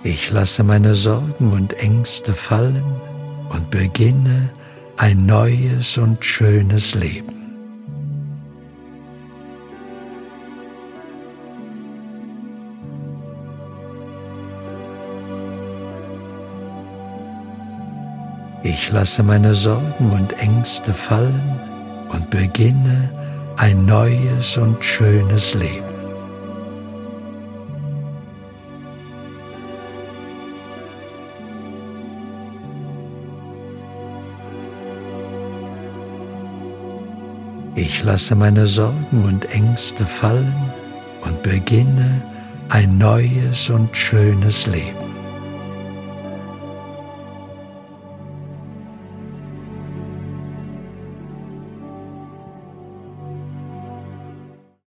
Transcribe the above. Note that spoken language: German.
Ich lasse meine Sorgen und Ängste fallen und beginne ein neues und schönes Leben. Ich lasse meine Sorgen und Ängste fallen und beginne ein neues und schönes Leben. Ich lasse meine Sorgen und Ängste fallen und beginne ein neues und schönes Leben.